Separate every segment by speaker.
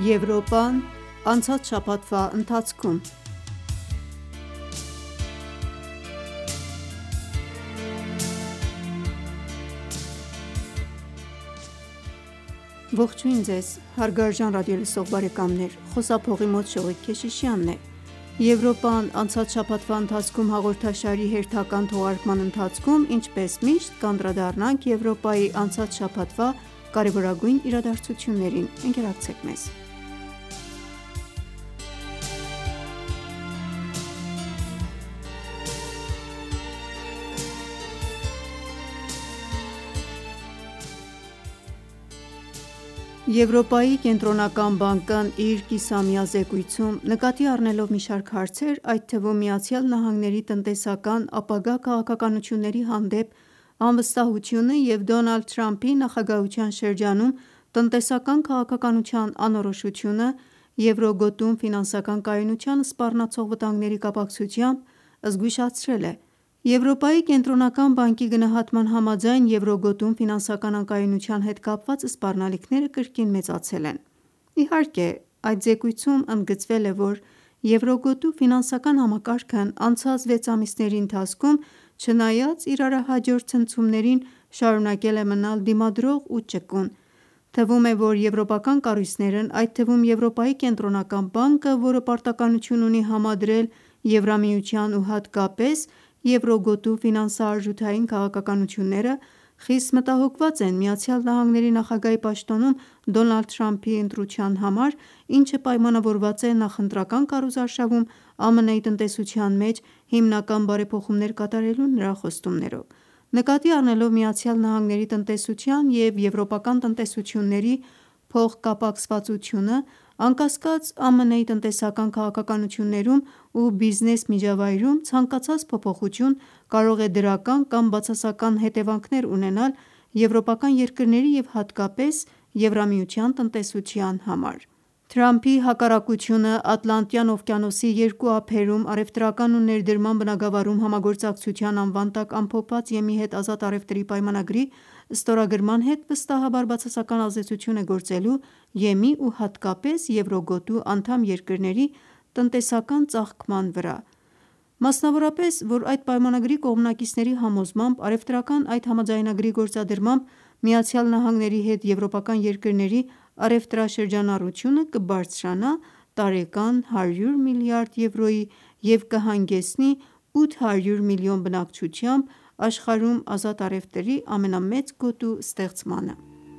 Speaker 1: Եվրոպան անցած շաբաթվա ընթացքում։ Ողջույն ձեզ, հարգարժան ռադիոլսող բարեկամներ, խոսափողի մոտ Շողիկ Քեշիշյանն է։ Եվրոպան անցած շաբաթվա ընթացքում հաղորդաշարի հերթական թողարկման ընթացքում, ինչպես միշտ, կանդրադառնանք Եվրոպայի անցած շաբաթվա կարևորագույն իրադարձություններին։ Ընկերակցեք մեզ։ Եվրոպայի կենտրոնական բանկն իր կիսամյա զեկույցում նկատի առնելով մի շարք հարցեր, այդ թվում ԱՄՆ-ի տնտեսական ապագա քաղաքականությունների հանդեպ անվստահությունը և Դոնալդ Թրամփի նախագահության շրջանում տնտեսական քաղաքականության անորոշությունը, Եվրոգոտում ֆինանսական կայունությանը սպառնացող վտանգների կապակցությամբ, զգուշացրել է. Եվրոպայի կենտրոնական բանկի գնահատման համաձայն, Եվրոգոտում ֆինանսական անկայունության հետ կապված սպառնալիքները կրկին մեծացել են։ Իհարկե, այդ զեկույցում ընդգծվել է, որ Եվրոգոտու ֆինանսական համակարգն անցած 6 ամիսների ընթացքում, չնայած իրարահաջորդ ցնցումներին, շարունակել է մնալ դիմադրող ու ճկուն։ Թվում է, որ եվրոպական կառույցներն, այդ թվում Եվրոպայի կենտրոնական բանկը, որը պարտականություն ունի համադրել Եվրամիության ու հատկապես Եվրոգոտու ֆինանսա-արժութային քաղաքականությունները, խիստ մտահոգված են ԱՄՆ-ի նախագահի պաշտոնում Դոնալդ Թրամփի ընտրության համար, ինչը պայմանավորված է նախընտրական քարոզարշավում ԱՄՆ-ի տնտեսության մեջ հիմնական բարեփոխումներ կատարելու նրա խոստումներով։ Նկատի առնելով ԱՄՆ-ի տնտեսության և եվրոպական տնտեսությունների փոխկապակցվածությունը, անկասկած ԱՄՆ-ի տնտեսական քաղաքականություններում ու բիզնես միջավայրում ցանկացած փոփոխություն կարող է դրական կամ բացասական հետևանքներ ունենալ եվրոպական երկրների և հատկապես Եվրամիության տնտեսության համար։ Թրամփի հակառակությունը Ատլանտյան օվկիանոսի երկու ափերում առևտրական ու ներդրման բնագավառում համագործակցության անվան տակ ամփոփված Եմի հետ ազատ առևտրի պայմանագրի ստորագրման հետ վստահաբար բացասական ազդեցություն է գործելու Եմի ու հատկապես Եվրոգոտու անդամ երկրների տնտեսական ծաղկման վրա։ Մասնավորապես, որ այդ պայմանագրի կողմնակիցների համոզմամբ, առևտրական այդ համաձայնագրի գործադրմամբ ԱՄՆ-ի հետ եվրոպական երկրների առևտրաշրջանառությունը կբարձրանա տարեկան 100 միլիարդ եվրոյի և կհանգեցնի 800 միլիոն բնակչությամբ աշխարհում ազատ առևտրի ամենամեծ գոտու ստեղծմանը։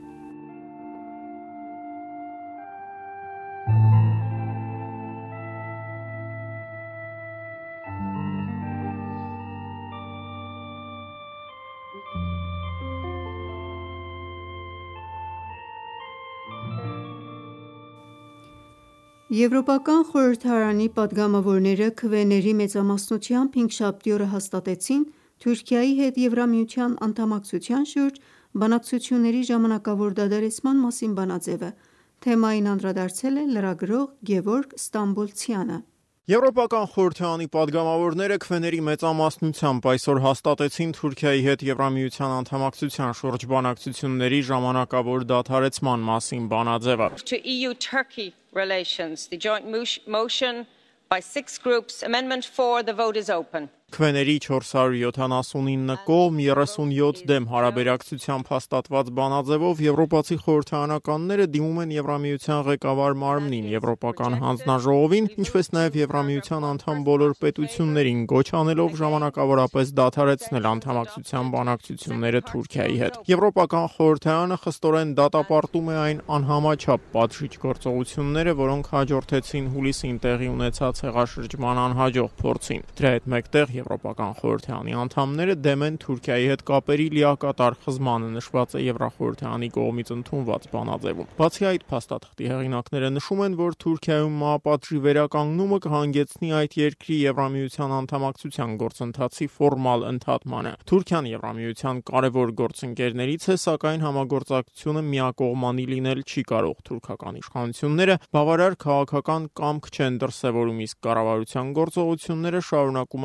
Speaker 1: Եվրոպական խորհրդարանի պատգամավորները քվեների մեծամասնությամբ հինգշաբթի օրը հաստատեցին Թուրքիայի հետ Եվրամիության անդամակցության շուրջ բանակցությունների ժամանակավոր դադարեցման մասին բանաձևը։ Թեմային անդրադարձել է լրագրող Գևորգ Ստամբոլցյանը։
Speaker 2: Եվրոպական խորհրդարանի պատգամավորները քվեների մեծամասնությամբ այսօր հաստատեցին Թուրքիայի հետ Եվրամիության անդամակցության շուրջ բանակցությունների ժամանակավոր դադարեցման մասին բանաձևը։
Speaker 3: Relations. The joint motion by 6 groups. Amendment 4. The vote is open.
Speaker 2: Քվեների 479 կողմ 37 դեմ հարաբերակցությամբ հաստատված բանաձևով եվրոպացի խորհրդարանականները դիմում են Եվրամիության ղեկավար մարմնին, Եվրոպական հանձնաժողովին, ինչպես նաև Եվրամիության անդամ բոլոր պետություններին, գոչ անելով ժամանակավորապես դադարեցնել անդամակցության բանակցությունները Թուրքիայի հետ։ Եվրոպական խորհրդարանը խստորեն դատապարտում է այն անհամաչափ պատժիչ գործողությունները, որոնք հաջորդեցին հուլիսին տեղի ունեցած հեղաշրջման անհաջող փորձին։ Դրա հետ մեկտեղ Եվրոպական խորհրդարանի անդամները դեմ են Թուրքիայի հետ կապերի լիակատար խզմանը, նշված է Եվրախորհրդարանի կողմից ընդունված բանաձևում։ Բացի այդ, փաստաթղթի հեղինակները նշում են, որ Թուրքիայում մահապատժի վերականգնումը կհանգեցնի այդ երկրի Եվրամիության անդամակցության գործընթացի ֆորմալ ընդհատմանը։ Թուրքիան Եվրամիության կարևոր գործընկերներից է, սակայն համագործակցությունը միակողմանի լինել չի կարող։ Թուրքական իշխանությունները բավարար քաղաքական կամք չեն դրսևորում, իսկ կառավարության գործողությունները շարունակում են հեռացնել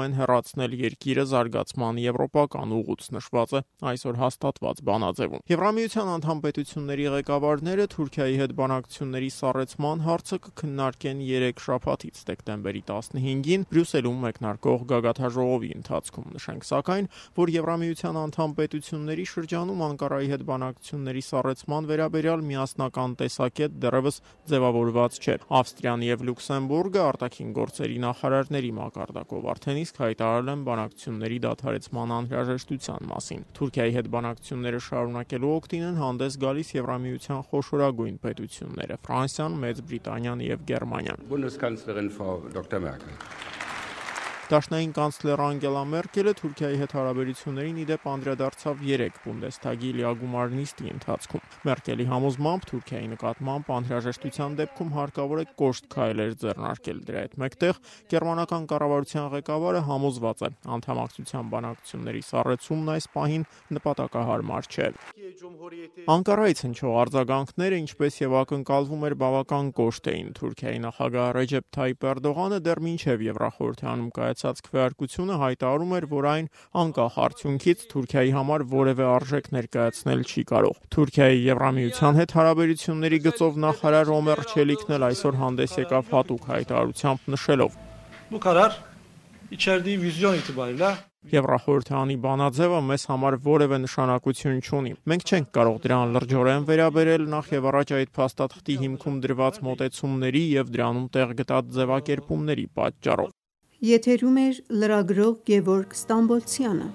Speaker 2: վերադարձնել երկիրը զարգացման եվրոպական ուղուց, նշված է այսօր հաստատված բանաձևում։ Եվրամիության անդամ պետությունների ղեկավարները Թուրքիայի հետ բանակցությունների սառեցման հարցը կքննարկեն 3 շաբաթից դեկտեմբերի 15-ին Բրյուսելում մեկնարկող գագաթնաժողովի ընթացքում։ Նշենք սակայն, որ Եվրամիության անդամ պետությունների շրջանում Անկարայի հետ բանակցությունների սառեցման վերաբերյալ միասնական տեսակետ դեռևս ձևավորված չէ։ Ավստրիան եւ Լյուքսեմբուրգը արտաքին գործերի նախարարների մակարդակով արդեն իսկ հայտարարել են բանակցությունների դադարեցման անհրաժեշտության մասին։ Թուրքիայի հետ բանակցությունները շարունակելու օգտին են հանդես գալիս Եվրամիության խոշորագույն պետությունները՝ Ֆրանսիան, Մեծ Բրիտանիան եւ Գերմանիան։
Speaker 4: Bundeskanzlerin Frau Dr. Merkel.
Speaker 2: Դաշնային կանցլեր Անգելա Մերկելը Թուրքիայի հետ հարաբերություններին իդեպ անդրադարձավ 3 Բունդեսթագի լիագումար նիստի ընթացքում։ Մերկելի համոզմամբ Թուրքիայի նկատմամբ անհրաժեշտության դեպքում հարկավոր է կոշտ քայլեր ձեռնարկել։ Դրա հետ մեկտեղ գերմանական կառավարության ղեկավարը համոզված է, անդամակցության բանակցությունների սառեցումն այս պահին նպատակահարմար չէ։ Անկարայից հնչող արձագանքները, ինչպես եւ ակնկալվում էր, բավական կոշտ էին։ Թուրքիայի նախագահ Ռեջեփ Թայիփ Էրդողանը դեռ մինչեւ Եվրախորհրդանում կայացած քվեարկությունը հայտարարում էր, որ այն անկախ արդյունքից Թուրքիայի համար որևէ արժեք ներկայացնել չի կարող։ Թուրքիայի Եվրամիության հետ հարաբերությունների գծով նախարար Օմեր Չելիքն էլ այսօր հանդես եկավ հատուկ հայտարարությամբ նշելով.
Speaker 5: Bu karar içerdiği vizyon itibariyle
Speaker 2: Եվրախորհրդանի բանաձևը մեզ համար որևէ նշանակություն չունի։ Մենք չենք կարող դրան լրջորեն վերաբերել նախ եւ առաջ այդ փաստաթղթի հիմքում դրված մոտեցումների եւ դրանում տեղ գտած ձևակերպումների պատճառով։
Speaker 1: Եթերում էր լրագրող Գևորգ Ստամբոլցյանը։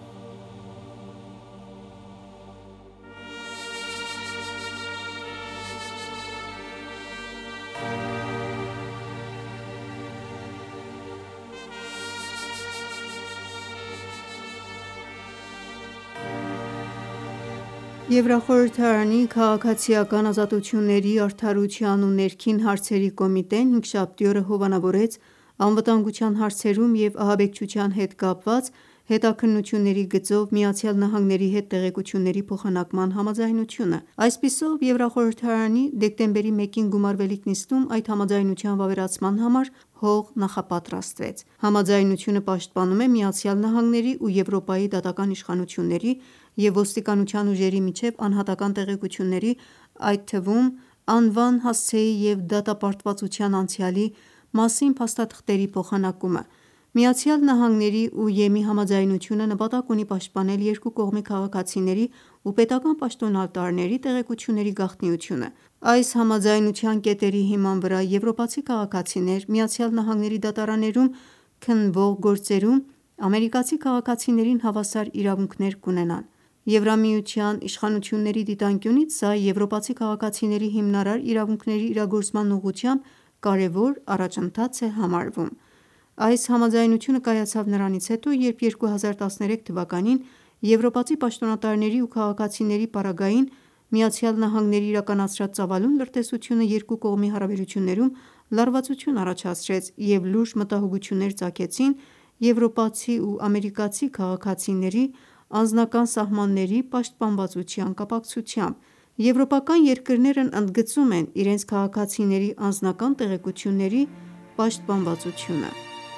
Speaker 1: Եվրախորհրդարանի քաղաքացիական ազատությունների, արդարության ու ներքին հարցերի կոմիտեն հինգշաբթի օրը հովանավորեց անվտանգության հարցերում և ահաբեկչության հետ կապված հետաքննությունների գծով ԱՄՆ-ի հետ տեղեկությունների փոխանակման համաձայնությունը։ Այսպիսով, Եվրախորհրդարանի դեկտեմբերի 1-ին գումարվելիք նիստում այդ համաձայնության վավերացման համար հող նախապատրաստվեց։ Համաձայնությունը պաշտպանում է ԱՄՆ-ի ու Եվրոպայի դատական իշխանությունների և ոստիկանության ուժերի միջև անհատական տեղեկությունների, այդ թվում անվան, հասցեի և դատապարտվածության անցյալի մասին փաստաթղթերի փոխանակումը։ ԱՄՆ-ի ու ԵՄ համաձայնությունը նպատակ ունի պաշտպանել երկու կողմի քաղաքացիների ու պետական պաշտոնատարների տեղեկությունների գաղտնիությունը։ Այս համաձայնության կետերի հիման վրա եվրոպացի քաղաքացիներ ԱՄՆ դատարաններում քննվող գործերում ամերիկացի քաղաքացիներին հավասար իրավունքներ կունենան։ Եվրամիության իշխանությունների դիտանկյունից սա եվրոպացի քաղաքացիների հիմնարար իրավունքների իրագործման ուղղությամբ կարևոր առաջընթաց է համարվում։ Այս համաձայնությունը կայացավ նրանից հետո, երբ 2013 թվականին եվրոպացի պաշտոնատարների ու քաղաքացիների պարագային ԱՄՆ իրականացրած ծավալուն լրտեսությունը երկու կողմի հարաբերություններում լարվածություն առաջացրեց և լուրջ մտահոգություններ ծագեցին եվրոպացի ու ամերիկացի քաղաքացիների անձնական սահմանների պաշտպանվածության կապակցությամբ։ Եվրոպական երկրներն ընդգծում են իրենց քաղաքացիների անձնական տեղեկությունների պաշտպանվածությունը։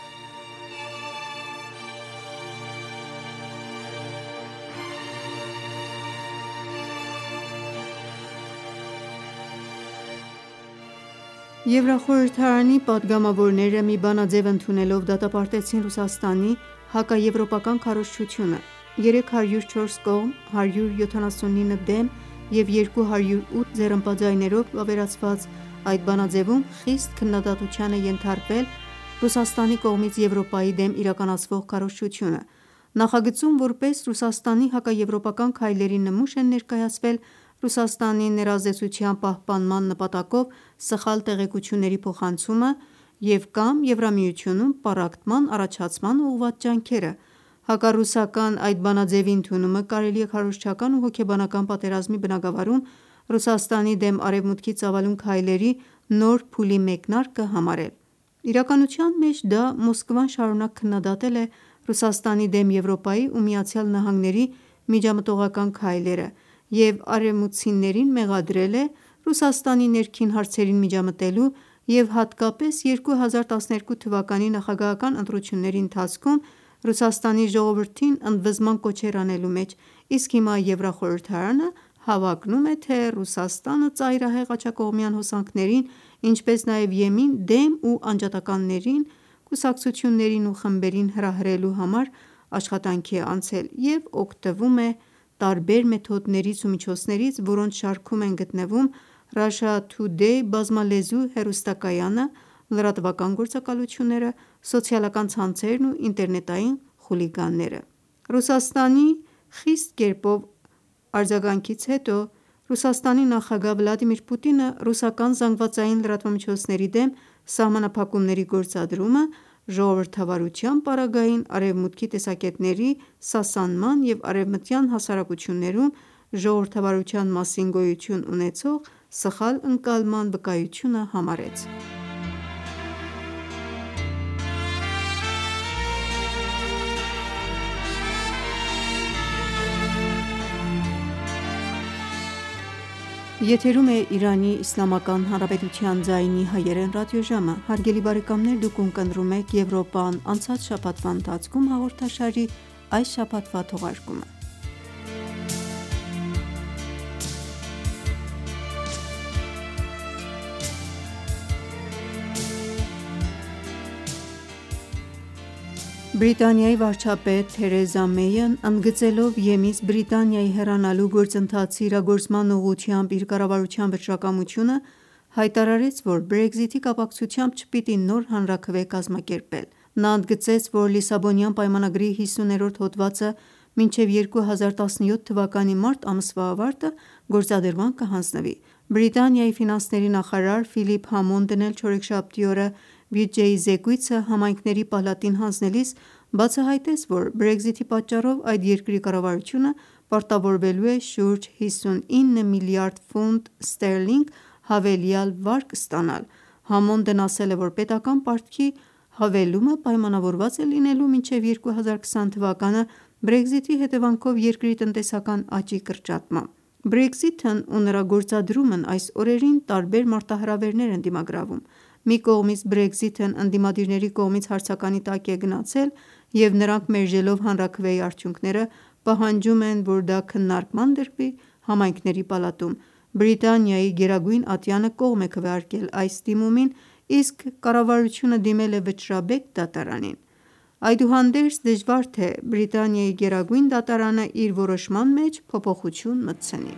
Speaker 1: Եվրախորհրդարանի պատգամավորները մի բանաձև ընդունելով դատապարտեցին Ռուսաստանի հակաեվրոպական քարոզչությունը։ 304 կողմ, 179 դեմ և 208 ձեռնպաձայներով վավերացված այդ բանաձեվում խիստ քննադատության է ենթարկվել Ռուսաստանի կողմից Եվրոպայի դեմ իրականացվող քարոզչությունը։ Նախագծում որպես Ռուսաստանի հակաեվրոպական քայլերի նմուշ են ներկայացվել Ռուսաստանի ներազդեցության պահպանման նպատակով սխալ տեղեկությունների փոխանցումը և կամ Եվրամիությունում պառակտման առաջացման ուղղված ջանքերը։ Հակառուսական այդ բանաձեւի ընդունումը կարելի է քարոզչական ու հոգեբանական պատերազմի բնագավառում Ռուսաստանի դեմ Արևմուտքի ծավալուն քայլերի նոր փուլի մեկնարկը համարել։ Իրականության մեջ դա Մոսկվան շարունակ քննադատել է Ռուսաստանի դեմ Եվրոպայի ու ԱՄՆ-ի միջամտողական քայլերը և արևմուտքցիներին մեղադրել է Ռուսաստանի ներքին հարցերին միջամտելու և հատկապես 2012 թվականի նախագահական ընտրությունների ընթացքում Ռուսաստանի ժողովրդին ընդվզման կոչեր անելու մեջ, իսկ հիմա Եվրախորհրդարանը հավակնում է, թե Ռուսաստանը ծայրահեղ աջակողմյան հոսանքներին, ինչպես նաև եմին դեմ ու անջատականներին, կուսակցություններին ու խմբերին հրահրելու համար աշխատանքի է անցել և օգտվում է տարբեր մեթոդներից ու միջոցներից, որոնց շարքում են գտնվում Russia Today բազմալեզու հեռուստակայանը, լրատվական գործակալությունները, սոցիալական ցանցերն ու ինտերնետային խուլիգանները։ Ռուսաստանի խիստ կերպով արձագանքից հետո Ռուսաստանի նախագահ Վլադիմիր Պուտինը ռուսական ԶԼՄ-ների դեմ սահմանափակումների գործադրումը ժողովրդավարության պարագային Արևմուտքի տեսակետների սասանման և արևմտյան հասարակություններում ժողովրդավարության մասին գոյություն ունեցող սխալ ընկալման վկայությունը համարեց։ Եթերում է Իրանի Իսլամական Հանրապետության ձայնի հայերեն ռադիոժամը։ Հարգելի բարեկամներ, դուք ունկնդրում եք Եվրոպան անցած շաբաթվա ընթացքում հաղորդաշարի այս շաբաթվա թողարկումը։ Բրիտանիայի վարչապետ Թերեզա Մեյն ընդգծելով Եմից Բրիտանիայի հեռանալու գործընթացի իրագործման ուղղությամբ իր կառավարության վճռակամությունը, հայտարարեց, որ Brexit-ի կապակցությամբ չպիտի նոր հանրաքվե կազմակերպել։ Նա ընդգծեց, որ Լիսաբոնյան պայմանագրի 50-րդ հոդվածը մինչև 2017 թվականի մարտ ամսվա ավարտը գործադրման կհանձնվի։ Բրիտանիայի ֆինանսների նախարար Ֆիլիպ Համոնդն էլ չորեքշաբթի օրը բյուջեի զեկույցը համայնքների պալատին հանձնելիս բացահայտեց, որ Brexit-ի պատճառով այդ երկրի կառավարությունը պարտավորվելու է շուրջ 59 միլիարդ ֆունտ ստերլինգ հավելյալ վարկ ստանալ։ Համոնդն ասել է, որ պետական պարտքի հավելումը պայմանավորված է լինելու մինչև 2020 թվականը Brexit-ի հետևանքով երկրի տնտեսական աճի կրճատմամբ։ Brexit-ն ու նրա գործադրումն այս օրերին տարբեր մարտահրավերներ են դիմագրավում։ Մի կողմից Brexit-ն ընդդիմադիրների կողմից հարցականի տակ է գնացել, և նրանք մերժելով հանրաքվեի արդյունքները, պահանջում են, որ դա քննարկման դրվի համայնքների պալատում։ Բրիտանիայի գերագույն ատյանը կողմ է քվեարկել այս դիմումին, իսկ կառավարությունը դիմել է վճռաբեկ դատարանին։ Այդուհանդերձ դժվար թե Բրիտանիայի գերագույն դատարանը իր որոշման մեջ փոփոխություն մտցնի։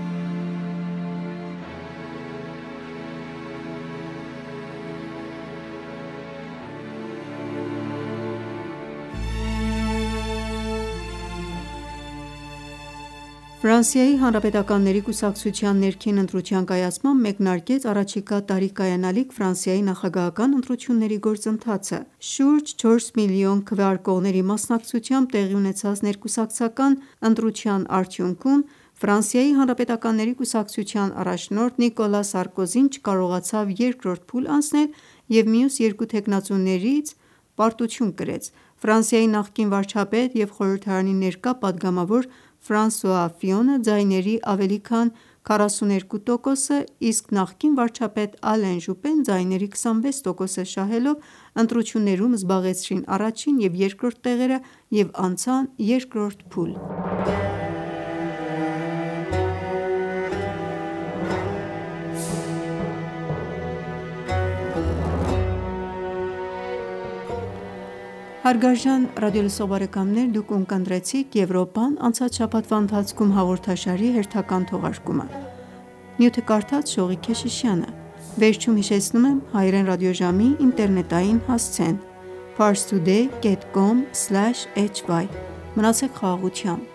Speaker 1: Ֆրանսիայի Հանրապետականների կուսակցության ներքին ընտրության կայացմամբ մեկնարկեց առաջիկա տարի կայանալիք Ֆրանսիայի նախագահական ընտրությունների գործընթացը։ Շուրջ 4 միլիոն քվեարկողների մասնակցությամբ տեղի ունեցած ներկուսակցական ընտրության արդյունքում Ֆրանսիայի Հանրապետականների կուսակցության առաջնորդ Նիկոլա Սարկոզին չկարողացավ երկրորդ փուլ անցնել և մյուս երկու թեկնածուներից պարտություն կրեց։ Ֆրանսիայի նախկին վարչապետ և խորհրդարանի ներկա պատգամավոր Ֆրանսուଆ Ֆիոնը ձայների ավելի քան 42%, իսկ նախկին վարչապետ Ալեն Ժուպեն ձայների 26%-ը շահելով ընտրություններում զբաղեցրին առաջին և երկրորդ տեղերը և անցան երկրորդ փուլ։ Հարգարժան ռադիոլսող բարեկամներ, դուք ունկնդրեցիք Եվրոպան անցած շաբաթվա ընթացքում հաղորդաշարի հերթական թողարկումը։ Նյութը կարդաց Շողիկ Քեշիշյանը։ Վերջում հիշեցնում եմ հայերեն ռադիոժամի ինտերնետային հասցեն՝ parstoday.com/hy։ Մնացեք խաղաղությամբ։